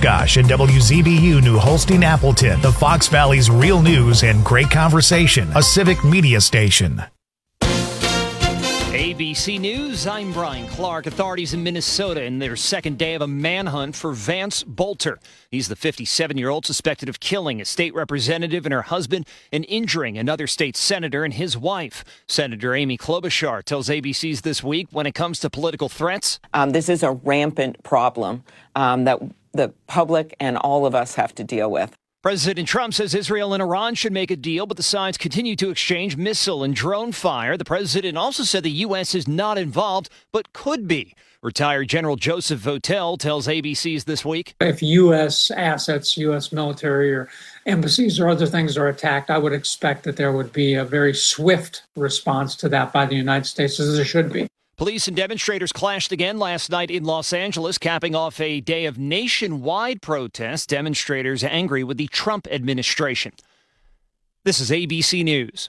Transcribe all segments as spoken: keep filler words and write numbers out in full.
Oshkosh and W Z B U New Holstein Appleton, the Fox Valley's real news and great conversation, a civic media station. A B C News, I'm Brian Clark. Authorities in Minnesota in their second day of a manhunt for Vance Bolter. He's the fifty-seven-year-old suspected of killing a state representative and her husband and injuring another state senator and his wife. Senator Amy Klobuchar tells A B C's This Week when it comes to political threats. Um, this is a rampant problem um, that the public and all of us have to deal with. President Trump says Israel and Iran should make a deal, but the sides continue to exchange missile and drone fire. The president also said the U S is not involved, but could be. Retired General Joseph Votel tells A B C's This Week. If U S assets, U S military or embassies or other things are attacked, I would expect that there would be a very swift response to that by the United States, as there should be. Police and demonstrators clashed again last night in Los Angeles, capping off a day of nationwide protests. Demonstrators angry with the Trump administration. This is A B C News.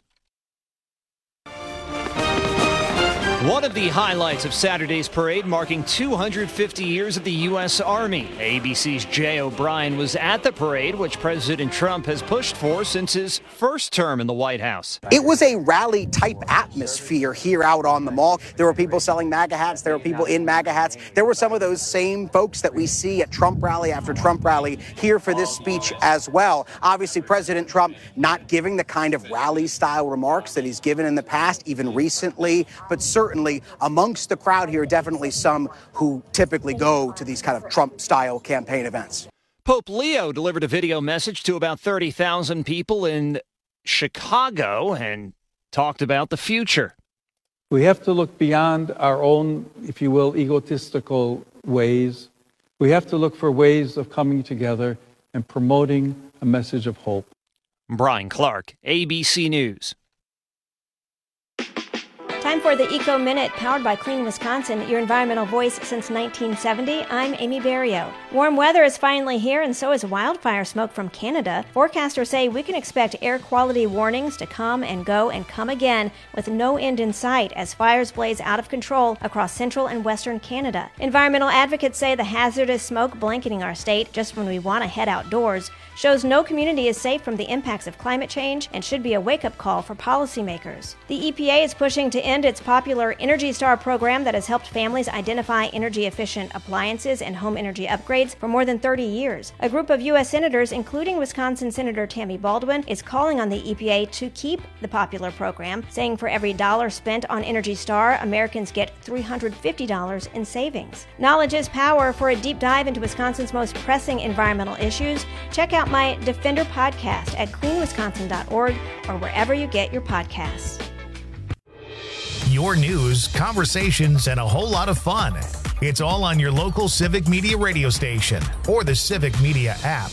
One of the highlights of Saturday's parade marking two hundred fifty years of the U S. Army. A B C's Jay O'Brien was at the parade, which President Trump has pushed for since his first term in the White House. It was a rally-type atmosphere here out on the mall. There were people selling MAGA hats. There were people in MAGA hats. There were some of those same folks that we see at Trump rally after Trump rally here for this speech as well. Obviously, President Trump not giving the kind of rally-style remarks that he's given in the past, even recently, but certainly amongst the crowd here, definitely some who typically go to these kind of Trump-style campaign events. Pope Leo delivered a video message to about thirty thousand people in Chicago and talked about the future. We have to look beyond our own, if you will, egotistical ways. We have to look for ways of coming together and promoting a message of hope. Brian Clark, A B C News. Time for the Eco Minute, powered by Clean Wisconsin, your environmental voice since nineteen seventy. I'm Amy Barrio. Warm weather is finally here, and so is wildfire smoke from Canada. Forecasters say we can expect air quality warnings to come and go and come again with no end in sight as fires blaze out of control across central and western Canada. Environmental advocates say the hazardous smoke blanketing our state just when we want to head outdoors shows no community is safe from the impacts of climate change and should be a wake-up call for policymakers. The E P A is pushing to end its popular Energy Star program that has helped families identify energy-efficient appliances and home energy upgrades for more than thirty years. A group of U S senators, including Wisconsin Senator Tammy Baldwin, is calling on the E P A to keep the popular program, saying for every dollar spent on Energy Star, Americans get three hundred fifty dollars in savings. Knowledge is power. For a deep dive into Wisconsin's most pressing environmental issues, check out my Defender podcast at clean wisconsin dot org or wherever you get your podcasts. Your news, conversations, and a whole lot of fun. It's all on your local Civic Media radio station or the Civic Media app.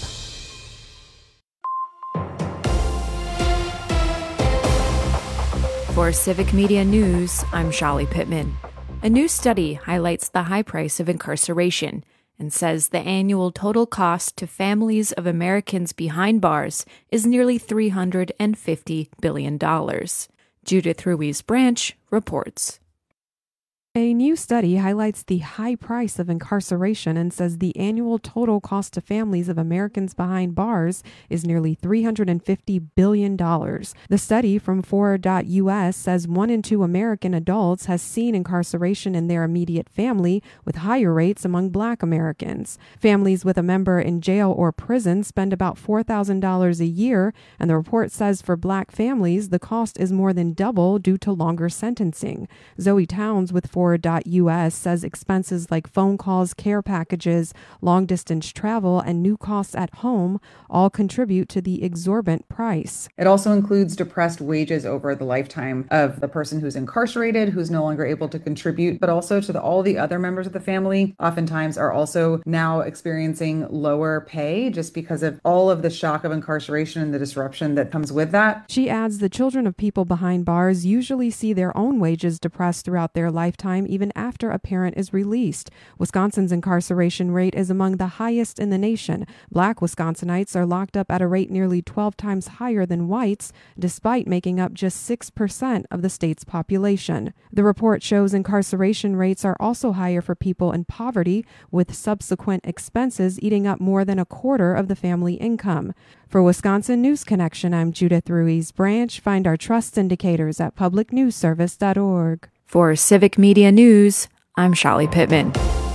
For Civic Media News, I'm Shali Pittman. A new study highlights the high price of incarceration and says the annual total cost to families of Americans behind bars is nearly three hundred fifty billion dollars. Judith Ruiz-Branch reports. A new study highlights the high price of incarceration and says the annual total cost to families of Americans behind bars is nearly three hundred fifty billion dollars. The study from four dot U S says one in two American adults has seen incarceration in their immediate family, with higher rates among Black Americans. Families with a member in jail or prison spend about four thousand dollars a year, and the report says for Black families, the cost is more than double due to longer sentencing. Zoe Towns with four dot U S says expenses like phone calls, care packages, long-distance travel, and new costs at home all contribute to the exorbitant price. It also includes depressed wages over the lifetime of the person who's incarcerated, who's no longer able to contribute, but also to the, all the other members of the family oftentimes are also now experiencing lower pay just because of all of the shock of incarceration and the disruption that comes with that. She adds the children of people behind bars usually see their own wages depressed throughout their lifetime time even after a parent is released. Wisconsin's incarceration rate is among the highest in the nation. Black Wisconsinites are locked up at a rate nearly twelve times higher than whites, despite making up just six percent of the state's population. The report shows incarceration rates are also higher for people in poverty, with subsequent expenses eating up more than a quarter of the family income. For Wisconsin News Connection, I'm Judith Ruiz Branch. Find our trust indicators at public news service dot org. For Civic Media News, I'm Sholly Pittman.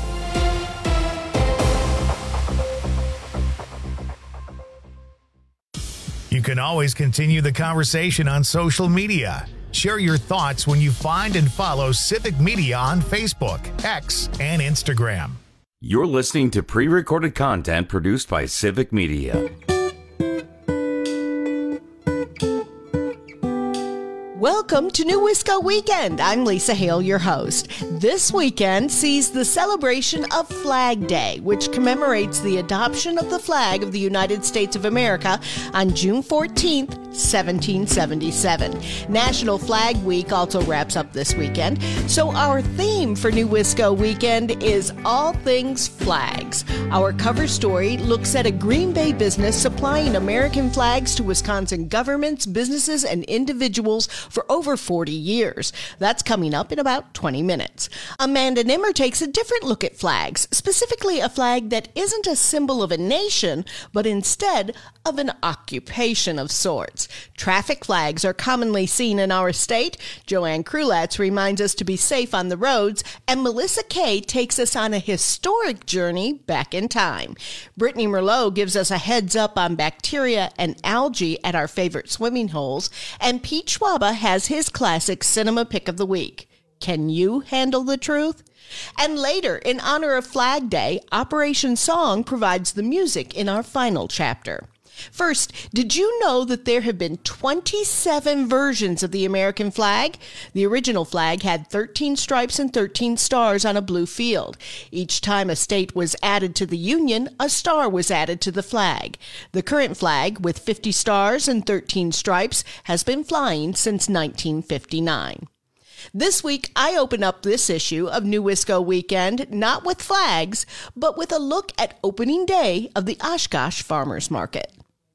You can always continue the conversation on social media. Share your thoughts when you find and follow Civic Media on Facebook, X, and Instagram. You're listening to pre-recorded content produced by Civic Media. Welcome to New Wisco Weekend. I'm Lisa Hale, your host. This weekend sees the celebration of Flag Day, which commemorates the adoption of the flag of the United States of America on June fourteenth, seventeen seventy-seven. National Flag Week also wraps up this weekend, so our theme for New Wisco Weekend is all things flags. Our cover story looks at a Green Bay business supplying American flags to Wisconsin governments, businesses, and individuals for over forty years. That's coming up in about twenty minutes. Amanda Nimmer takes a different look at flags, specifically a flag that isn't a symbol of a nation, but instead of an occupation of sorts. Traffic flags are commonly seen in our state. Joanne Krulatz reminds us to be safe on the roads, and Melissa Kay takes us on a historic journey back in time. Brittany Merlot gives us a heads up on bacteria and algae at our favorite swimming holes, and Pete Schwaba has his classic cinema pick of the week. Can you handle the truth? And later, in honor of Flag Day, Operation Song provides the music in our final chapter. First, did you know that there have been twenty-seven versions of the American flag? The original flag had thirteen stripes and thirteen stars on a blue field. Each time a state was added to the Union, a star was added to the flag. The current flag, with fifty stars and thirteen stripes, has been flying since nineteen fifty-nine. This week, I open up this issue of New Wisco Weekend not with flags, but with a look at opening day of the Oshkosh Farmers Market.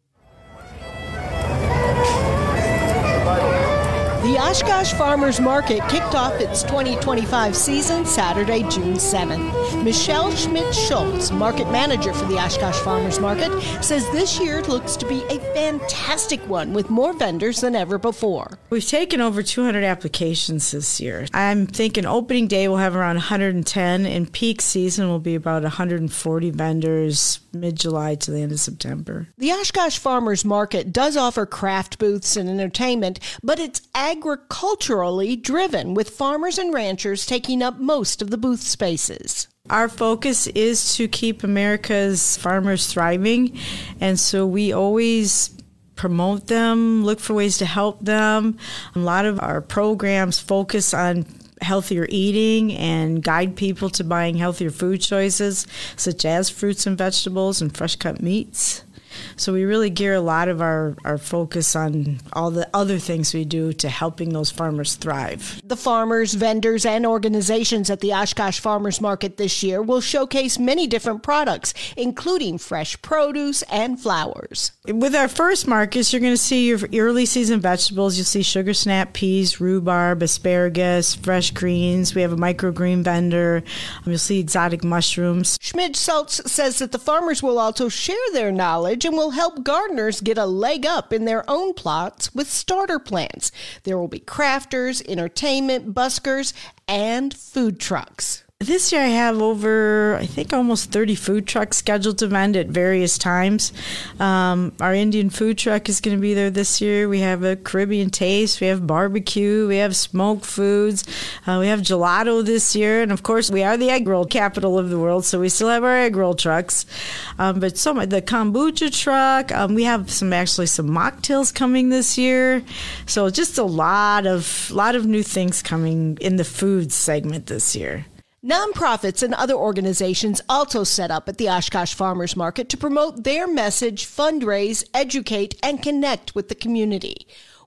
The Oshkosh Farmers Market kicked off its twenty twenty-five season Saturday, June seventh. Michelle Schmidt-Schultz, market manager for the Oshkosh Farmers Market, says this year looks to be a fantastic one with more vendors than ever before. We've taken over two hundred applications this year. I'm thinking opening day we'll have around one hundred ten, and peak season will be about one hundred forty vendors mid-July to the end of September. The Oshkosh Farmers Market does offer craft booths and entertainment, but it's agriculturally driven, with farmers and ranchers taking up most of the booth spaces. Our focus is to keep America's farmers thriving, and so we always promote them, look for ways to help them. A lot of our programs focus on healthier eating and guide people to buying healthier food choices, such as fruits and vegetables and fresh cut meats. So we really gear a lot of our, our focus on all the other things we do to helping those farmers thrive. The farmers, vendors, and organizations at the Oshkosh Farmers Market this year will showcase many different products, including fresh produce and flowers. With our first markets, you're going to see your early season vegetables. You'll see sugar snap peas, rhubarb, asparagus, fresh greens. We have a microgreen vendor. You'll see exotic mushrooms. Schmidt-Schultz says that the farmers will also share their knowledge and will help gardeners get a leg up in their own plots with starter plants. There will be crafters, entertainment, buskers, and food trucks. This year I have over, I think, almost thirty food trucks scheduled to vend at various times. Um, our Indian food truck is going to be there this year. We have a Caribbean taste. We have barbecue. We have smoked foods. Uh, we have gelato this year. And, of course, we are the egg roll capital of the world, so we still have our egg roll trucks. Um, but some the kombucha truck. Um, we have some actually some mocktails coming this year. So just a lot of, lot of new things coming in the food segment this year. Nonprofits and other organizations also set up at the Oshkosh Farmers Market to promote their message, fundraise, educate, and connect with the community.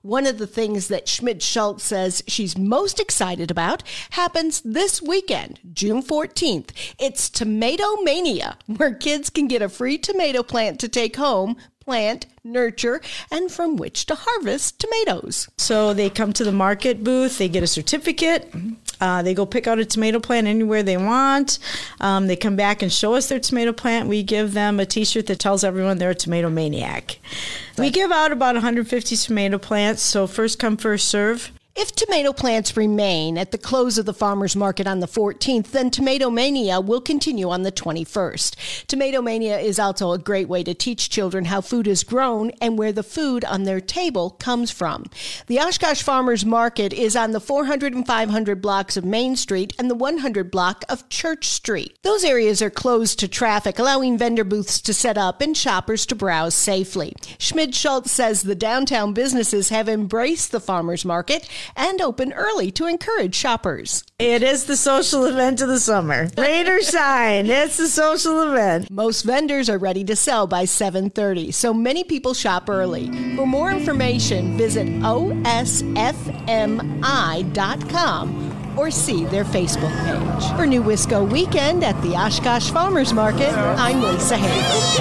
One of the things that Schmidt-Schultz says she's most excited about happens this weekend, June fourteenth. It's Tomato Mania, where kids can get a free tomato plant to take home, plant, nurture, and from which to harvest tomatoes. So they come to the market booth, they get a certificate, uh, they go pick out a tomato plant anywhere they want. Um, they come back and show us their tomato plant. We give them a t-shirt that tells everyone they're a tomato maniac. We give out about one hundred fifty tomato plants, so first come, first serve. If tomato plants remain at the close of the farmers market on the fourteenth, then Tomato Mania will continue on the twenty-first. Tomato Mania is also a great way to teach children how food is grown and where the food on their table comes from. The Oshkosh Farmers Market is on the four hundred and five hundred blocks of Main Street and the one hundred block of Church Street. Those areas are closed to traffic, allowing vendor booths to set up and shoppers to browse safely. Schmidt-Schultz says the downtown businesses have embraced the farmers market and open early to encourage shoppers. It is the social event of the summer. Rain or shine, it's the social event. Most vendors are ready to sell by seven thirty, so many people shop early. For more information, visit O S F M I dot com or see their Facebook page. For New Wisco Weekend at the Oshkosh Farmers Market, I'm Lisa Hale.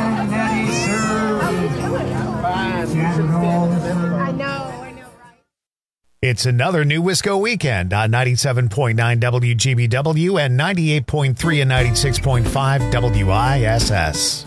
I know. It's another New Wisco Weekend on ninety-seven point nine W G B W and ninety-eight point three and ninety-six point five W I S S.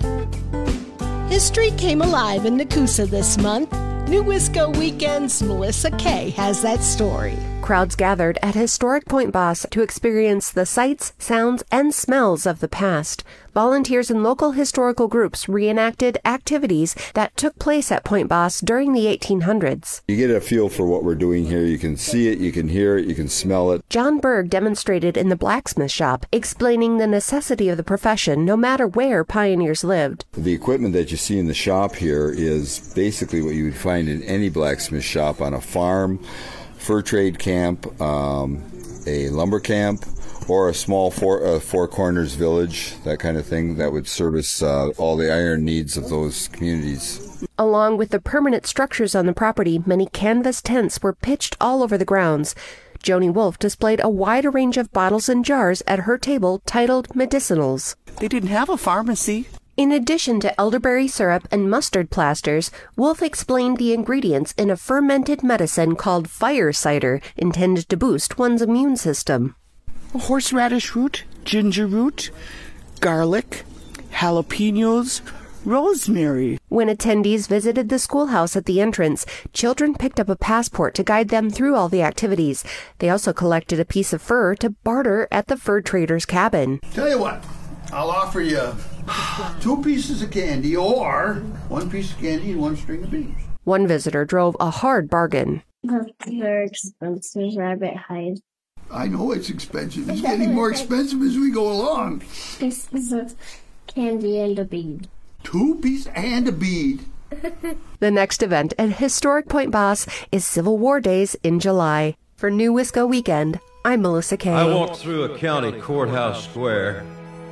History came alive in Nakusa this month. New Wisco Weekend's Melissa Kay has that story. Crowds gathered at historic Point Boss to experience the sights, sounds, and smells of the past. Volunteers and local historical groups reenacted activities that took place at Point Boss during the eighteen hundreds. You get a feel for what we're doing here. You can see it, you can hear it, you can smell it. John Berg demonstrated in the blacksmith shop, explaining the necessity of the profession no matter where pioneers lived. The equipment that you see in the shop here is basically what you would find in any blacksmith shop on a farm, fur trade camp, um, a lumber camp, or a small four, uh, four corners village, that kind of thing, that would service uh, all the iron needs of those communities. Along with the permanent structures on the property, many canvas tents were pitched all over the grounds. Joni Wolf displayed a wide range of bottles and jars at her table titled medicinals. They didn't have a pharmacy. In addition to elderberry syrup and mustard plasters, Wolf explained the ingredients in a fermented medicine called fire cider, intended to boost one's immune system. Horseradish root, ginger root, garlic, jalapenos, rosemary. When attendees visited the schoolhouse at the entrance, children picked up a passport to guide them through all the activities. They also collected a piece of fur to barter at the fur trader's cabin. Tell you what, I'll offer you two pieces of candy or one piece of candy and one string of beans. One visitor drove a hard bargain. Very expensive rabbit hide. I know it's expensive. It's getting more expensive as we go along. This is a candy and a bead. Two pieces and a bead. The next event at Historic Point Boss is Civil War Days in July. For New Wisco Weekend, I'm Melissa Kay. I walked through a county courthouse square.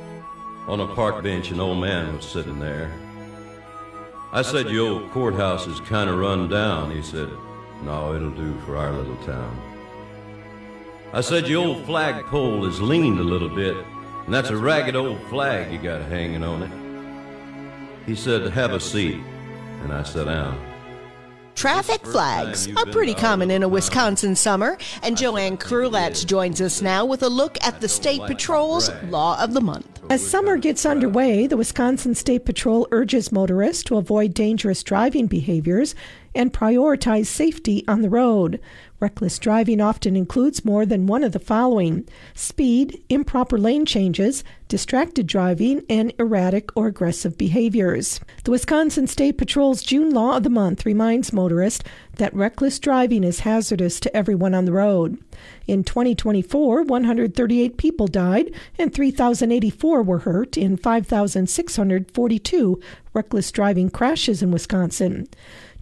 On a park bench, an old man was sitting there. I said, "Your old courthouse is kind of run down." He said, "No, it'll do for our little town." I said, "Your old flagpole is leaned a little bit, and that's a ragged old flag you got hanging on it." He said, "Have a seat," and I sat down. Traffic flags are pretty common in a Wisconsin summer, and Joanne Krulatz joins us now with a look at the State Patrol's Law of the Month. As summer gets underway, the Wisconsin State Patrol urges motorists to avoid dangerous driving behaviors and prioritize safety on the road. Reckless driving often includes more than one of the following: speed, improper lane changes, distracted driving, and erratic or aggressive behaviors. The Wisconsin State Patrol's June Law of the Month reminds motorists that reckless driving is hazardous to everyone on the road. In twenty twenty-four, one hundred thirty-eight people died and three thousand eighty-four were hurt in five thousand six hundred forty-two reckless driving crashes in Wisconsin.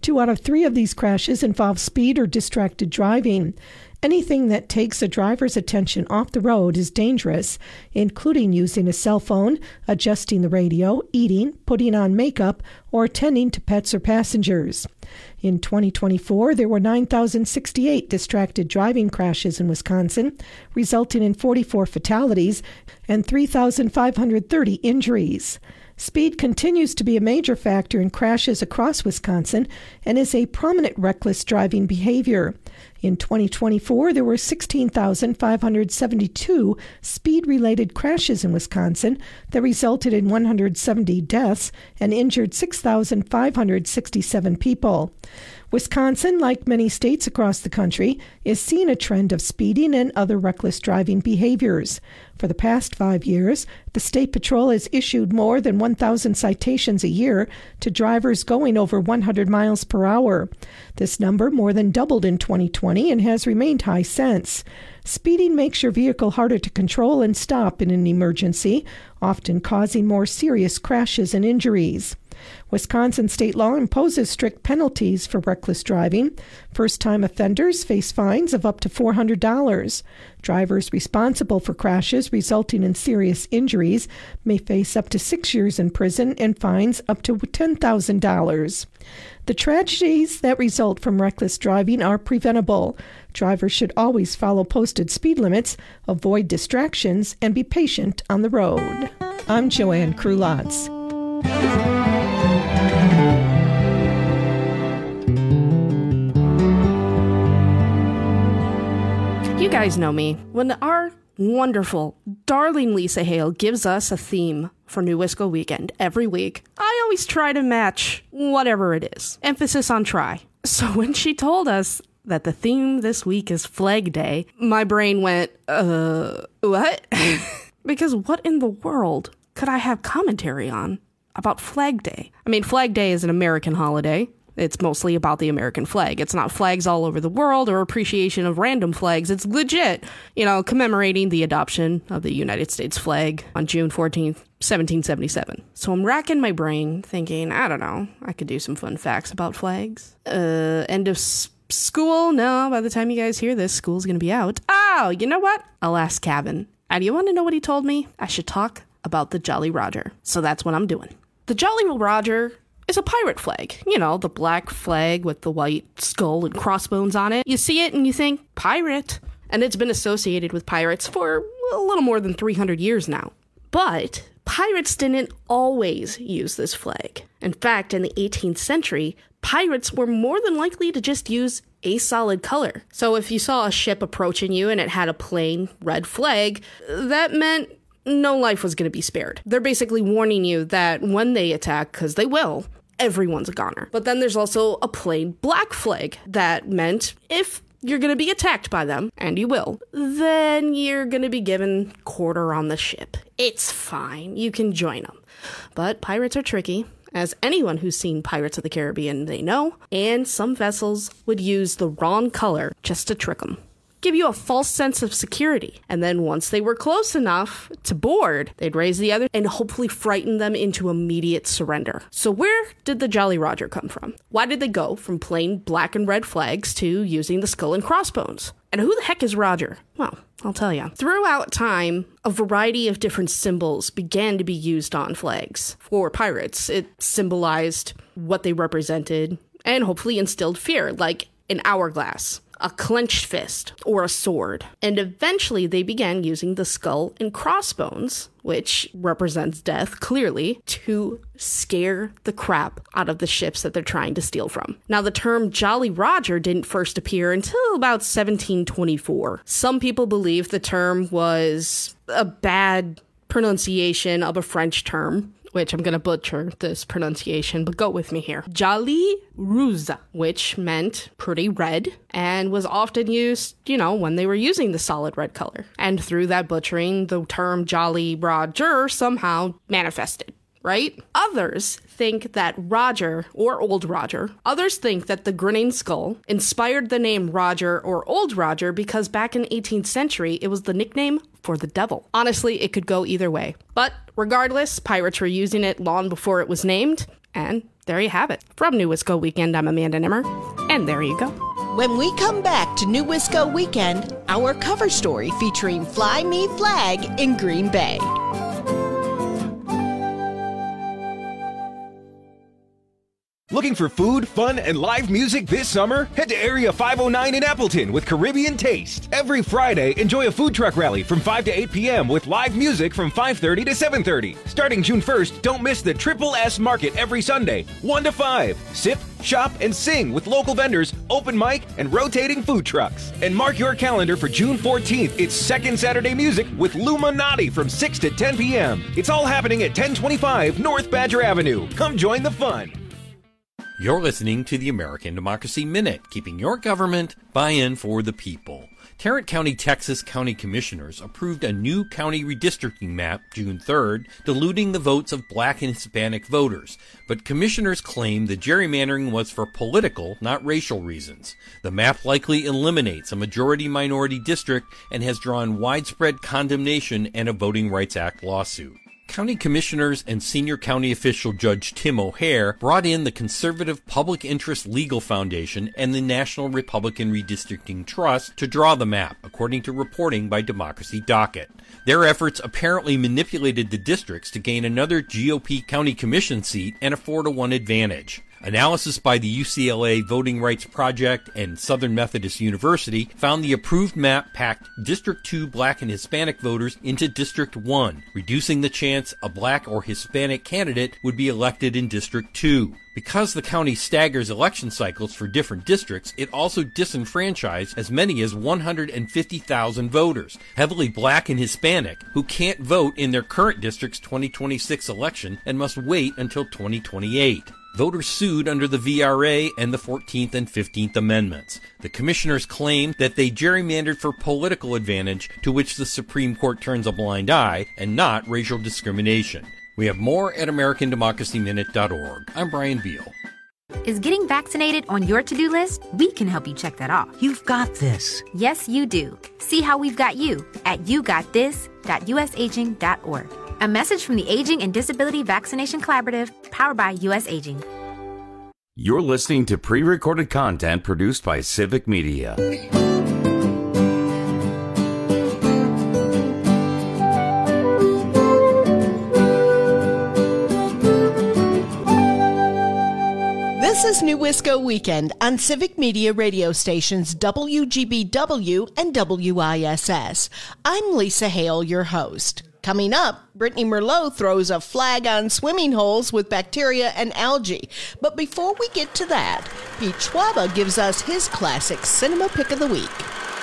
Two out of three of these crashes involve speed or distracted driving. Anything that takes a driver's attention off the road is dangerous, including using a cell phone, adjusting the radio, eating, putting on makeup, or attending to pets or passengers. In twenty twenty-four, there were nine thousand sixty-eight distracted driving crashes in Wisconsin, resulting in forty-four fatalities and three thousand five hundred thirty injuries. Speed continues to be a major factor in crashes across Wisconsin and is a prominent reckless driving behavior. In twenty twenty-four, there were sixteen thousand five hundred seventy-two speed-related crashes in Wisconsin that resulted in one hundred seventy deaths and injured six thousand five hundred sixty-seven people. Wisconsin, like many states across the country, is seeing a trend of speeding and other reckless driving behaviors. For the past five years, the State Patrol has issued more than one thousand citations a year to drivers going over one hundred miles per hour. This number more than doubled in twenty twenty and has remained high since. Speeding makes your vehicle harder to control and stop in an emergency, often causing more serious crashes and injuries. Wisconsin state law imposes strict penalties for reckless driving. First-time offenders face fines of up to four hundred dollars. Drivers responsible for crashes resulting in serious injuries may face up to six years in prison and fines up to ten thousand dollars. The tragedies that result from reckless driving are preventable. Drivers should always follow posted speed limits, avoid distractions, and be patient on the road. I'm Joanne Krulotz. You guys know me. When our wonderful, darling Lisa Hale gives us a theme for New Wisco Weekend every week, I always try to match whatever it is. Emphasis on try. So when she told us that the theme this week is Flag Day, my brain went, uh, what? Because what in the world could I have commentary on about Flag Day? I mean, Flag Day is an American holiday. It's mostly about the American flag. It's not flags all over the world or appreciation of random flags. It's legit, you know, commemorating the adoption of the United States flag on June fourteenth, seventeen seventy-seven. So I'm racking my brain thinking, I don't know, I could do some fun facts about flags. Uh, end of s- school? No, by the time you guys hear this, school's going to be out. Oh, you know what? I'll ask Kevin. And you want to know what he told me? I should talk about the Jolly Roger. So that's what I'm doing. The Jolly Roger is a pirate flag. You know, the black flag with the white skull and crossbones on it. You see it and you think, pirate. And it's been associated with pirates for a little more than three hundred years now. But pirates didn't always use this flag. In fact, in the eighteenth century, pirates were more than likely to just use a solid color. So if you saw a ship approaching you and it had a plain red flag, that meant no life was going to be spared. They're basically warning you that when they attack, because they will, everyone's a goner. But then there's also a plain black flag that meant if you're going to be attacked by them, and you will, then you're going to be given quarter on the ship. It's fine. You can join them. But pirates are tricky, as anyone who's seen Pirates of the Caribbean, they know, and some vessels would use the wrong color just to trick them. Give you a false sense of security. And then once they were close enough to board, they'd raise the other and hopefully frighten them into immediate surrender. So where did the Jolly Roger come from? Why did they go from plain black and red flags to using the skull and crossbones? And who the heck is Roger? Well, I'll tell you. Throughout time, a variety of different symbols began to be used on flags. For pirates, it symbolized what they represented and hopefully instilled fear, like an hourglass, a clenched fist, or a sword. And eventually they began using the skull and crossbones, which represents death, clearly, to scare the crap out of the ships that they're trying to steal from. Now, the term Jolly Roger didn't first appear until about seventeen twenty-four. Some people believe the term was a bad pronunciation of a French term, which I'm going to butcher this pronunciation, but go with me here. Jolly Rouge, which meant pretty red, and was often used, you know, when they were using the solid red color. And through that butchering, the term Jolly Roger somehow manifested, right? Others think that Roger, or Old Roger, others think that the grinning skull inspired the name Roger or Old Roger because back in the eighteenth century, it was the nickname for the devil. Honestly, it could go either way. But regardless, pirates were using it long before it was named, and There you have it. From New Wisco Weekend, I'm Amanda Nimmer. And there you go. When we come back to New Wisco Weekend, our cover story featuring Fly Me Flag in Green Bay. Looking for food, fun, and live music this summer? Head to Area five oh nine in Appleton with Caribbean Taste. Every Friday, enjoy a food truck rally from five to eight p.m. with live music from five thirty to seven thirty. Starting June first, don't miss the Triple S Market every Sunday, one to five. Sip, shop, and sing with local vendors, open mic, and rotating food trucks. And mark your calendar for June fourteenth. It's Second Saturday Music with Luminati from six to ten p.m. It's all happening at ten twenty-five North Badger Avenue. Come join the fun. You're listening to the American Democracy Minute, keeping your government buy-in for the people. Tarrant County, Texas County Commissioners approved a new county redistricting map June third, diluting the votes of black and Hispanic voters. But commissioners claim the gerrymandering was for political, not racial reasons. The map likely eliminates a majority-minority district and has drawn widespread condemnation and a Voting Rights Act lawsuit. County commissioners and senior county official Judge Tim O'Hare brought in the Conservative Public Interest Legal Foundation and the National Republican Redistricting Trust to draw the map, according to reporting by Democracy Docket. Their efforts apparently manipulated the districts to gain another G O P county commission seat and a four to one advantage. Analysis by the U C L A Voting Rights Project and Southern Methodist University found the approved map packed District two black and Hispanic voters into District one, reducing the chance a black or Hispanic candidate would be elected in District two. Because the county staggers election cycles for different districts, it also disenfranchised as many as one hundred fifty thousand voters, heavily black and Hispanic, who can't vote in their current district's twenty twenty-six election and must wait until twenty twenty-eight. Voters sued under the V R A and the fourteenth and fifteenth Amendments. The commissioners claim that they gerrymandered for political advantage, to which the Supreme Court turns a blind eye, and not racial discrimination. We have more at American Democracy Minute dot org. I'm Brian Beal. Is getting vaccinated on your to-do list? We can help you check that off. You've got this. Yes, you do. See how we've got you at you got this dot u s aging dot org. A message from the Aging and Disability Vaccination Collaborative, powered by U S Aging. You're listening to pre-recorded content produced by Civic Media. This is New Wisco Weekend on Civic Media radio stations W G B W and W I S S. I'm Lisa Hale, your host. Coming up, Brittany Merlot throws a flag on swimming holes with bacteria and algae. But before we get to that, Pete Schwaba gives us his classic cinema pick of the week.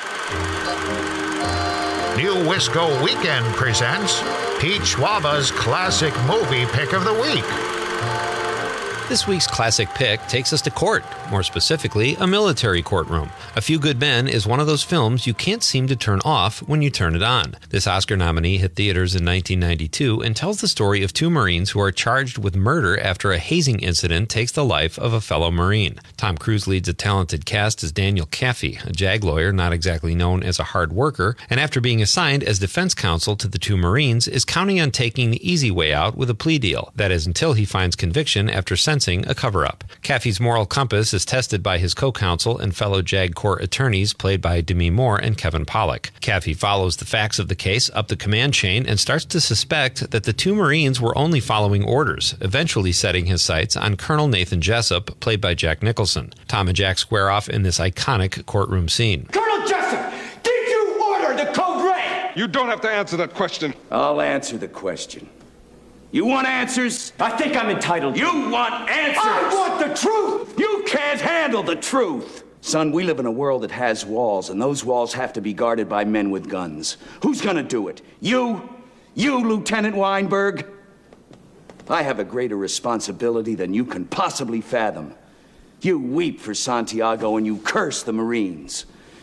New Wisco Weekend presents Pete Schwaba's classic movie pick of the week. This week's classic pick takes us to court, more specifically, a military courtroom. A Few Good Men is one of those films you can't seem to turn off when you turn it on. This Oscar nominee hit theaters in nineteen ninety-two and tells the story of two Marines who are charged with murder after a hazing incident takes the life of a fellow Marine. Tom Cruise leads a talented cast as Daniel Kaffee, a JAG lawyer not exactly known as a hard worker, and after being assigned as defense counsel to the two Marines, is counting on taking the easy way out with a plea deal. That is until he finds conviction after sensing a cover-up. Kaffee's moral compass is tested by his co-counsel and fellow JAG Corps attorneys played by Demi Moore and Kevin Pollak. Kaffee follows the facts of the case up the command chain and starts to suspect that the two Marines were only following orders, eventually setting his sights on Colonel Nathan Jessup, played by Jack Nicholson. Tom and Jack square off in this iconic courtroom scene. Colonel Jessup, did you order the code red? You don't have to answer that question. I'll answer the question. You want answers? I think I'm entitled. You want answers? I want the truth! You can't handle the truth! Son, we live in a world that has walls, and those walls have to be guarded by men with guns. Who's gonna do it? You? You, Lieutenant Weinberg? I have a greater responsibility than you can possibly fathom. You weep for Santiago and you curse the Marines.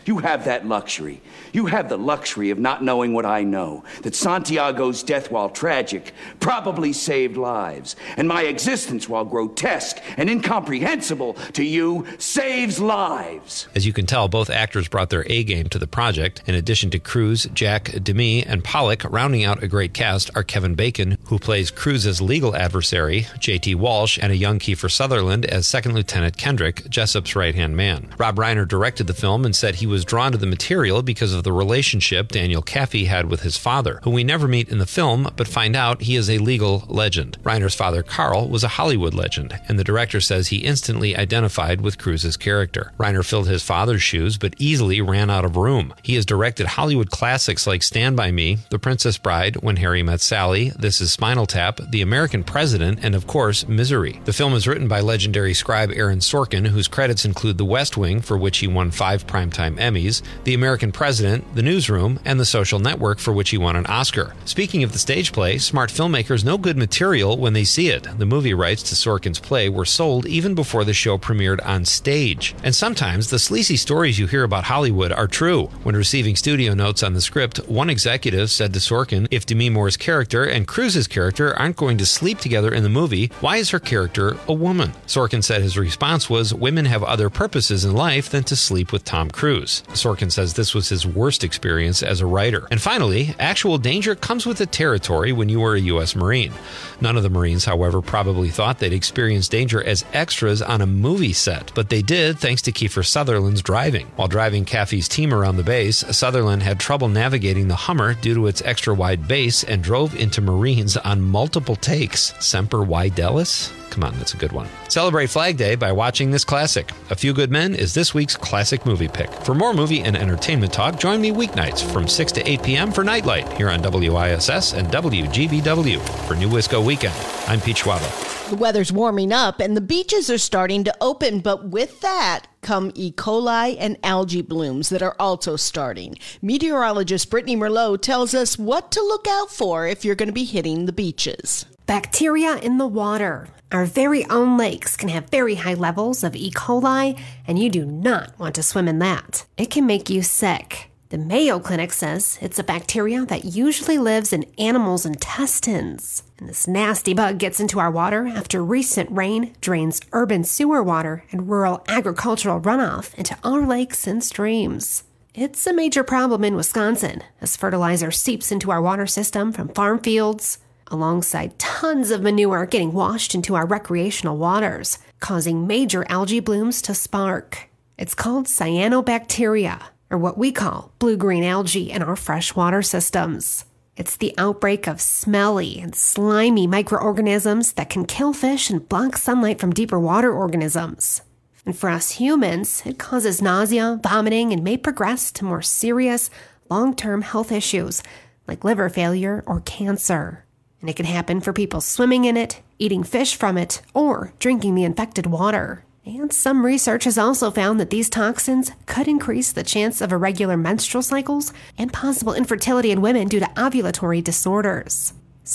You have that luxury. You have the luxury of not knowing what I know, that Santiago's death, while tragic, probably saved lives, and my existence, while grotesque and incomprehensible to you, saves lives. As you can tell, both actors brought their A-game to the project. In addition to Cruise, Jack Demme, and Pollock, rounding out a great cast are Kevin Bacon, who plays Cruise's legal adversary, J T Walsh, and a young Kiefer Sutherland as Second Lieutenant Kendrick, Jessup's right-hand man. Rob Reiner directed the film and said he was drawn to the material because of the relationship Daniel Kaffee had with his father, who we never meet in the film, but find out he is a legal legend. Reiner's father, Carl, was a Hollywood legend, and the director says he instantly identified with Cruise's character. Reiner filled his father's shoes, but easily ran out of room. He has directed Hollywood classics like Stand By Me, The Princess Bride, When Harry Met Sally, This Is Spinal Tap, The American President, and of course, Misery. The film is written by legendary scribe Aaron Sorkin, whose credits include The West Wing, for which he won five Primetime Emmys, The American President, The Newsroom, and The Social Network, for which he won an Oscar. Speaking of the stage play, smart filmmakers know good material when they see it. The movie rights to Sorkin's play were sold even before the show premiered on stage. And sometimes the sleazy stories you hear about Hollywood are true. When receiving studio notes on the script, one executive said to Sorkin, if Demi Moore's character and Cruise's character aren't going to sleep together in the movie, why is her character a woman? Sorkin said his response was, women have other purposes in life than to sleep with Tom Cruise. Sorkin says this was his worst experience as a writer. And finally, actual danger comes with the territory when you were a U S Marine. None of the Marines, however, probably thought they'd experience danger as extras on a movie set, but they did thanks to Kiefer Sutherland's driving. While driving Kaffee's team around the base, Sutherland had trouble navigating the Hummer due to its extra-wide base and drove into Marines on multiple takes. Semper Fidelis? Come on, that's a good one. Celebrate Flag Day by watching this classic. A Few Good Men is this week's classic movie pick. For more movie and entertainment talk, join me weeknights from six to eight p.m. for Nightlight here on W I S S and W G B W. For New Wisco Weekend, I'm Pete Schwaba. The weather's warming up and the beaches are starting to open, but with that come E. coli and algae blooms that are also starting. Meteorologist Brittany Merlot tells us what to look out for if you're going to be hitting the beaches. Bacteria in the water. Our very own lakes can have very high levels of E. coli, and you do not want to swim in that. It can make you sick. The Mayo Clinic says it's a bacteria that usually lives in animals' intestines. And this nasty bug gets into our water after recent rain drains urban sewer water and rural agricultural runoff into our lakes and streams. It's a major problem in Wisconsin as fertilizer seeps into our water system from farm fields, alongside tons of manure getting washed into our recreational waters, causing major algae blooms to spark. It's called cyanobacteria, or what we call blue-green algae in our freshwater systems. It's the outbreak of smelly and slimy microorganisms that can kill fish and block sunlight from deeper water organisms. And for us humans, it causes nausea, vomiting, and may progress to more serious, long-term health issues like liver failure or cancer. And it can happen for people swimming in it, eating fish from it, or drinking the infected water. And some research has also found that these toxins could increase the chance of irregular menstrual cycles and possible infertility in women due to ovulatory disorders.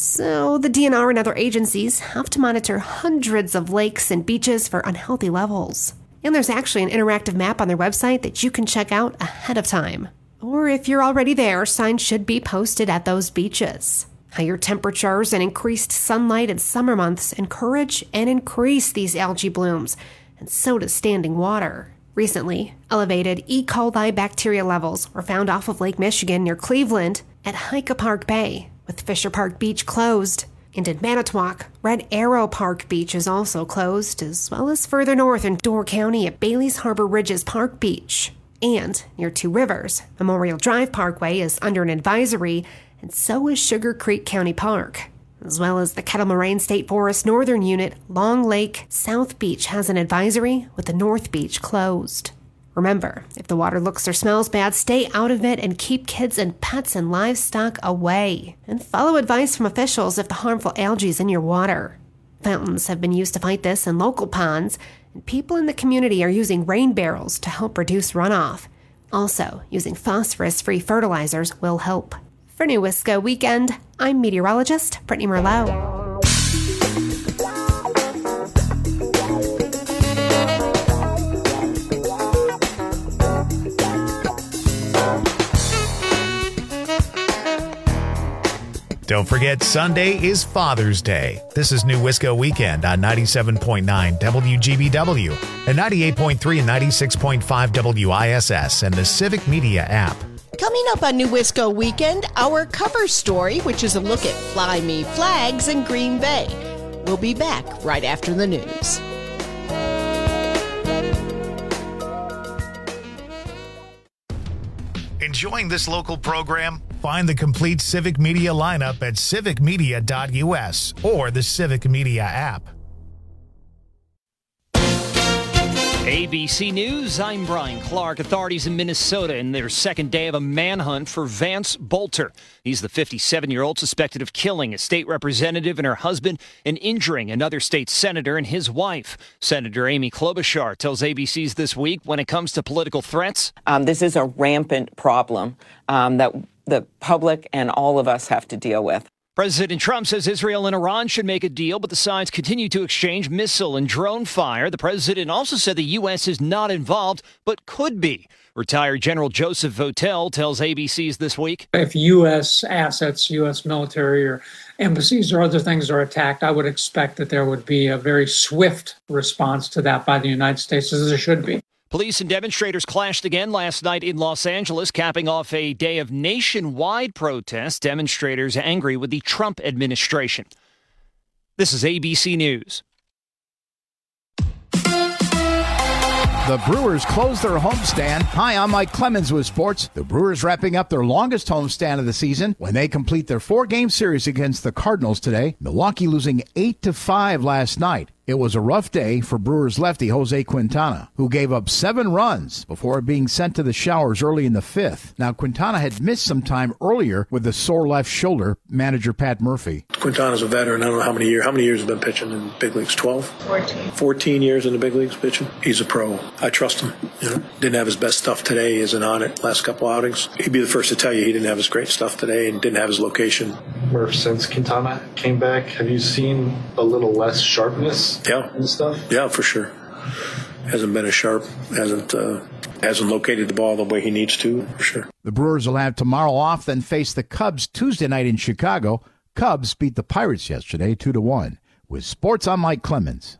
So the D N R and other agencies have to monitor hundreds of lakes and beaches for unhealthy levels. And there's actually an interactive map on their website that you can check out ahead of time. Or if you're already there, signs should be posted at those beaches. Higher temperatures and increased sunlight in summer months encourage and increase these algae blooms, and so does standing water. Recently, elevated E. coli bacteria levels were found off of Lake Michigan near Cleveland at Hyka Park Bay, with Fisher Park Beach closed. And in Manitowoc, Red Arrow Park Beach is also closed, as well as further north in Door County at Bailey's Harbor Ridges Park Beach. And near Two Rivers, Memorial Drive Parkway is under an advisory, and so is Sugar Creek County Park. As well as the Kettle Moraine State Forest Northern Unit, Long Lake South Beach has an advisory with the North Beach closed. Remember, if the water looks or smells bad, stay out of it and keep kids and pets and livestock away. And follow advice from officials if the harmful algae is in your water. Fountains have been used to fight this in local ponds, and people in the community are using rain barrels to help reduce runoff. Also, using phosphorus-free fertilizers will help. For New Wisco Weekend, I'm meteorologist Brittany Merlot. Don't forget, Sunday is Father's Day. This is New Wisco Weekend on ninety-seven point nine W G B W and ninety-eight point three and ninety-six point five W I S S and the Civic Media app. Coming up on New Wisco Weekend, our cover story, which is a look at Fly Me flags in Green Bay. We'll be back right after the news. Enjoying this local program? Find the complete Civic Media lineup at civic media dot U S or the Civic Media app. A B C News, I'm Brian Clark. Authorities in Minnesota in their second day of a manhunt for Vance Bolter. He's the fifty-seven-year-old suspected of killing a state representative and her husband and injuring another state senator and his wife. Senator Amy Klobuchar tells A B C's This Week when it comes to political threats. Um, this is a rampant problem um, that the public and all of us have to deal with. President Trump says Israel and Iran should make a deal, but the sides continue to exchange missile and drone fire. The president also said the U S is not involved, but could be. Retired General Joseph Votel tells A B C's This Week. If U S assets, U S military or embassies or other things are attacked, I would expect that there would be a very swift response to that by the United States, as there should be. Police and demonstrators clashed again last night in Los Angeles, capping off a day of nationwide protests. Demonstrators angry with the Trump administration. This is A B C News. The Brewers close their homestand. Hi, I'm Mike Clemens with sports. The Brewers wrapping up their longest homestand of the season when they complete their four-game series against the Cardinals today. Milwaukee losing eight to five last night. It was a rough day for Brewers lefty Jose Quintana, who gave up seven runs before being sent to the showers early in the fifth. Now, Quintana had missed some time earlier with a sore left shoulder, manager Pat Murphy. Quintana's a veteran. I don't know how many years. How many years has been pitching in big leagues? twelve? fourteen. fourteen years in the big leagues pitching. He's a pro. I trust him. You know, didn't have his best stuff today. He isn't on it last couple outings. He'd be the first to tell you he didn't have his great stuff today and didn't have his location. Murph, since Quintana came back, have you seen a little less sharpness? Yeah. And stuff? Yeah, for sure. Hasn't been as sharp, hasn't uh, hasn't located the ball the way he needs to, for sure. The Brewers will have tomorrow off, then face the Cubs Tuesday night in Chicago. Cubs beat the Pirates yesterday two to one. With sports, I'm Mike Clemens.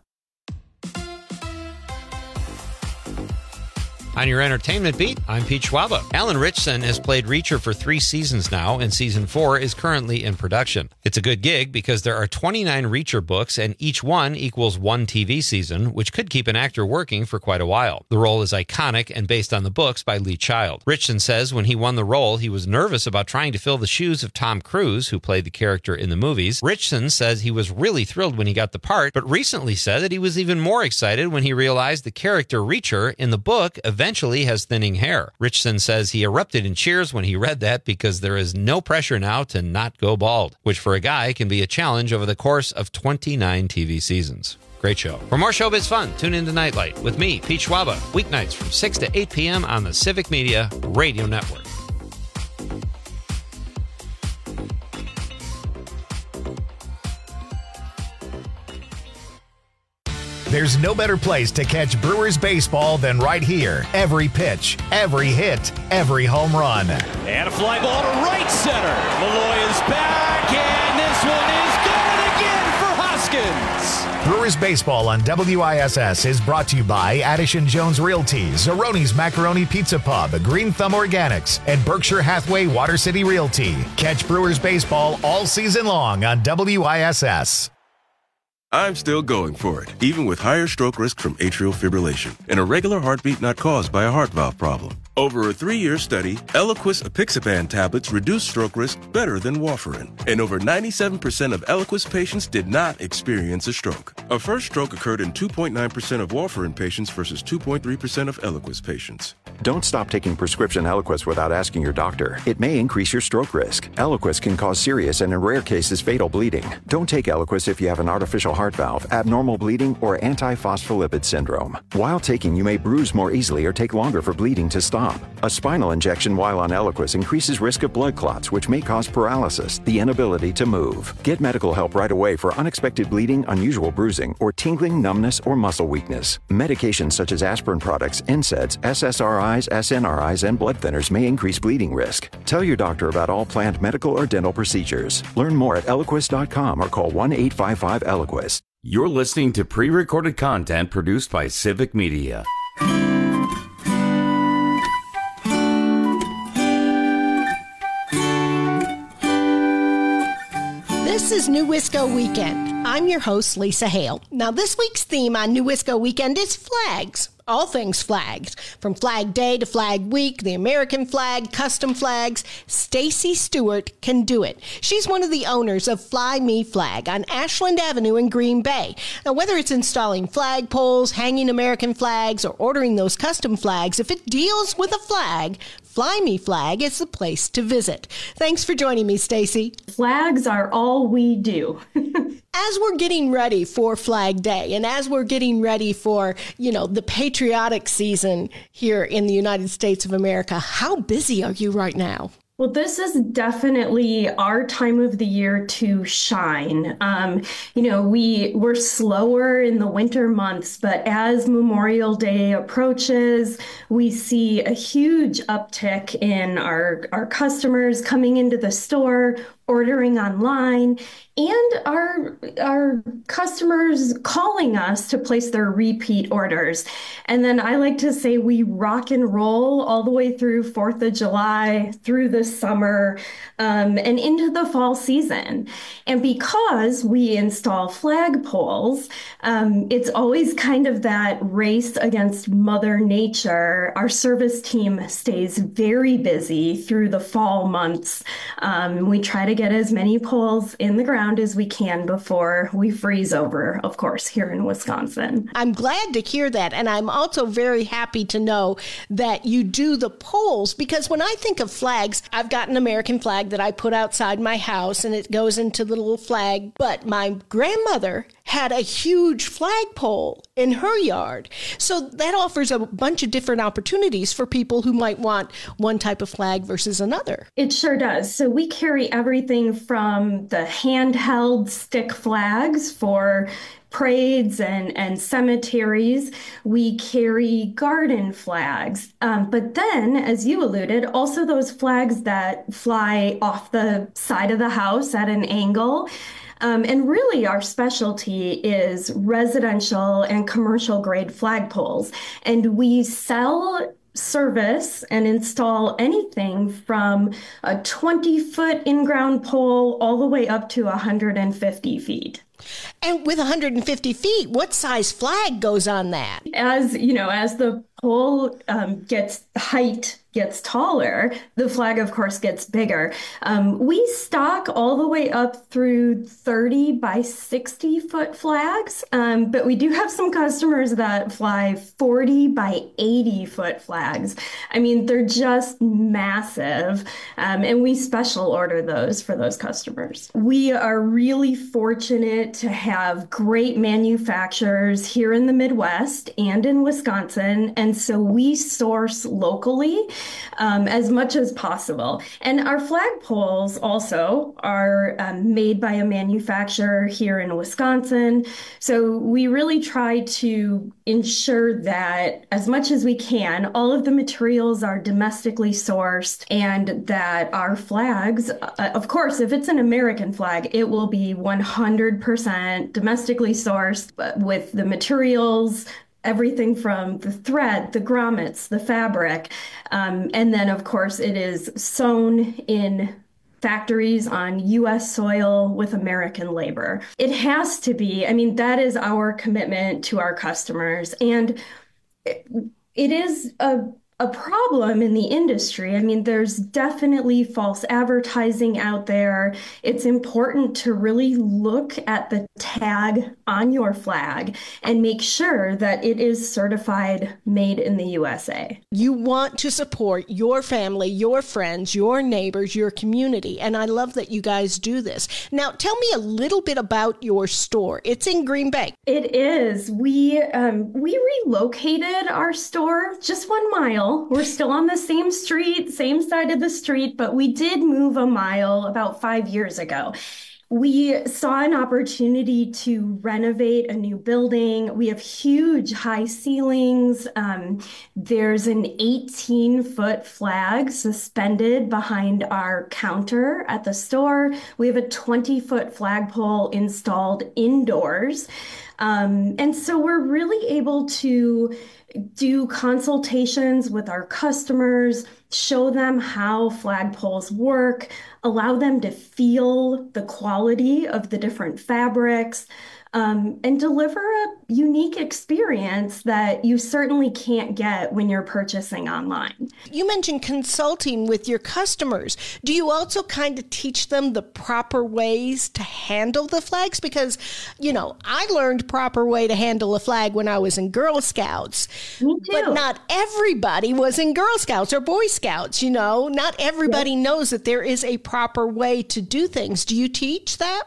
On your entertainment beat, I'm Pete Schwaba. Alan Ritchson has played Reacher for three seasons now, and season four is currently in production. It's a good gig because there are twenty-nine Reacher books, and each one equals one T V season, which could keep an actor working for quite a while. The role is iconic and based on the books by Lee Child. Ritchson says when he won the role, he was nervous about trying to fill the shoes of Tom Cruise, who played the character in the movies. Ritchson says he was really thrilled when he got the part, but recently said that he was even more excited when he realized the character Reacher in the book eventually has thinning hair. Ritchson says he erupted in cheers when he read that because there is no pressure now to not go bald, which for a guy can be a challenge over the course of twenty-nine T V seasons. Great show. For more showbiz fun, tune in to Nightlight with me, Pete Schwaba, weeknights from six to eight p.m. on the Civic Media Radio Network. There's no better place to catch Brewers baseball than right here. Every pitch, every hit, every home run. And a fly ball to right center. Malloy is back, and this one is good again for Hoskins. Brewers baseball on W I S S is brought to you by Addison Jones Realty, Zeroni's Macaroni Pizza Pub, Green Thumb Organics, and Berkshire Hathaway Water City Realty. Catch Brewers baseball all season long on W I S S. I'm still going for it, even with higher stroke risk from atrial fibrillation and a regular heartbeat not caused by a heart valve problem. Over a three-year study, Eliquis apixaban tablets reduced stroke risk better than warfarin, and over ninety-seven percent of Eliquis patients did not experience a stroke. A first stroke occurred in two point nine percent of warfarin patients versus two point three percent of Eliquis patients. Don't stop taking prescription Eliquis without asking your doctor. It may increase your stroke risk. Eliquis can cause serious and in rare cases fatal bleeding. Don't take Eliquis if you have an artificial heart valve, abnormal bleeding, or antiphospholipid syndrome. While taking, you may bruise more easily or take longer for bleeding to stop. stop. A spinal injection while on Eliquis increases risk of blood clots, which may cause paralysis, the inability to move. Get medical help right away for unexpected bleeding, unusual bruising, or tingling, numbness, or muscle weakness. Medications such as aspirin products, N SAIDs, S S R Is, S N R Is, and blood thinners may increase bleeding risk. Tell your doctor about all planned medical or dental procedures. Learn more at Eliquis dot com or call one eight five five Eliquis. You're listening to pre-recorded content produced by Civic Media. This is New Wisco Weekend. I'm your host, Lisa Hale. Now, this week's theme on New Wisco Weekend is flags. All things flags. From Flag Day to Flag Week, the American flag, custom flags, Stacy Stewart can do it. She's one of the owners of Fly Me Flag on Ashland Avenue in Green Bay. Now, whether it's installing flag poles, hanging American flags, or ordering those custom flags, if it deals with a flag, Fly Me Flag is the place to visit. Thanks for joining me, Stacy. Flags are all we do. As we're getting ready for Flag Day and as we're getting ready for, you know, the patriotic season here in the United States of America, how busy are you right now? Well, this is definitely our time of the year to shine. Um, you know, we, we're slower in the winter months, but as Memorial Day approaches, we see a huge uptick in our, our customers coming into the store, ordering online, and our our customers calling us to place their repeat orders. And then I like to say we rock and roll all the way through fourth of July, through the summer, um, and into the fall season. And because we install flag poles, um, it's always kind of that race against Mother Nature. Our service team stays very busy through the fall months. Um, we try to get as many poles in the ground as we can before we freeze over, of course, here in Wisconsin. I'm glad to hear that. And I'm also very happy to know that you do the poles, because when I think of flags, I've got an American flag that I put outside my house and it goes into the little flag. But my grandmother had a huge flagpole in her yard. So that offers a bunch of different opportunities for people who might want one type of flag versus another. It sure does. So we carry everything from the handheld stick flags for parades and, and cemeteries. We carry garden flags. Um, but then, as you alluded, also those flags that fly off the side of the house at an angle. Um, and really our specialty is residential and commercial grade flagpoles. And we sell, service, and install anything from a twenty foot in-ground pole all the way up to one hundred fifty feet. And with one hundred fifty feet, what size flag goes on that? As you know, as the pole um, gets height gets taller, the flag, of course, gets bigger. Um, we stock all the way up through thirty by sixty foot flags, um, but we do have some customers that fly forty by eighty foot flags. I mean, they're just massive, um, and we special order those for those customers. We are really fortunate to have great manufacturers here in the Midwest and in Wisconsin, and so we source locally Um, as much as possible. And our flagpoles also are um, made by a manufacturer here in Wisconsin. So we really try to ensure that as much as we can, all of the materials are domestically sourced, and that our flags, uh, of course, if it's an American flag, it will be one hundred percent domestically sourced with the materials, everything from the thread, the grommets, the fabric. Um, and then, of course, it is sewn in factories on U S soil with American labor. It has to be. I mean, that is our commitment to our customers. And it, it is a a problem in the industry. I mean, there's definitely false advertising out there. It's important to really look at the tag on your flag and make sure that it is certified made in the U S A. You want to support your family, your friends, your neighbors, your community, and I love that you guys do this. Now, tell me a little bit about your store. It's in Green Bay. It is. We um, we relocated our store just one mile mile. We're still on the same street, same side of the street, but we did move a mile about five years ago. We saw an opportunity to renovate a new building. We have huge high ceilings. Um, there's an eighteen-foot flag suspended behind our counter at the store. We have a twenty-foot flagpole installed indoors. Um, and so we're really able to do consultations with our customers, show them how flagpoles work, allow them to feel the quality of the different fabrics, um, and deliver a unique experience that you certainly can't get when you're purchasing online. You mentioned consulting with your customers. Do you also kind of teach them the proper ways to handle the flags? Because, you know, I learned proper way to handle a flag when I was in Girl Scouts. Me too. But not everybody was in Girl Scouts or Boy Scouts, you know. Not everybody yes. knows that there is a proper way to do things. Do you teach that?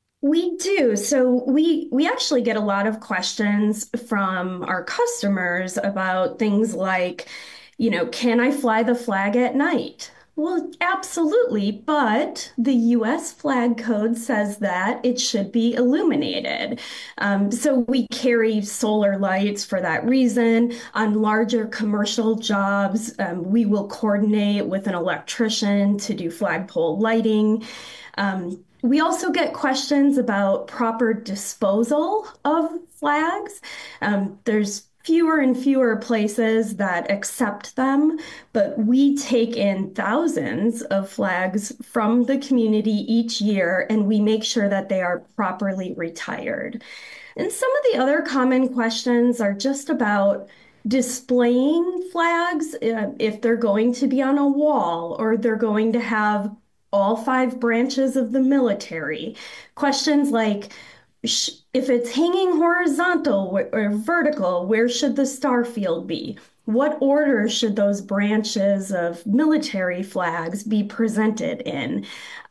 We do. So we we actually get a lot of questions from our customers about things like, you know, can I fly the flag at night? Well, absolutely, but the U S flag code says that it should be illuminated. Um, so we carry solar lights for that reason. On larger commercial jobs, um, we will coordinate with an electrician to do flagpole lighting. Um, We also get questions about proper disposal of flags. Um, there's fewer and fewer places that accept them, but we take in thousands of flags from the community each year, and we make sure that they are properly retired. And some of the other common questions are just about displaying flags, uh, if they're going to be on a wall or they're going to have all five branches of the military. Questions like, sh- if it's hanging horizontal or, or vertical, where should the star field be? What order should those branches of military flags be presented in?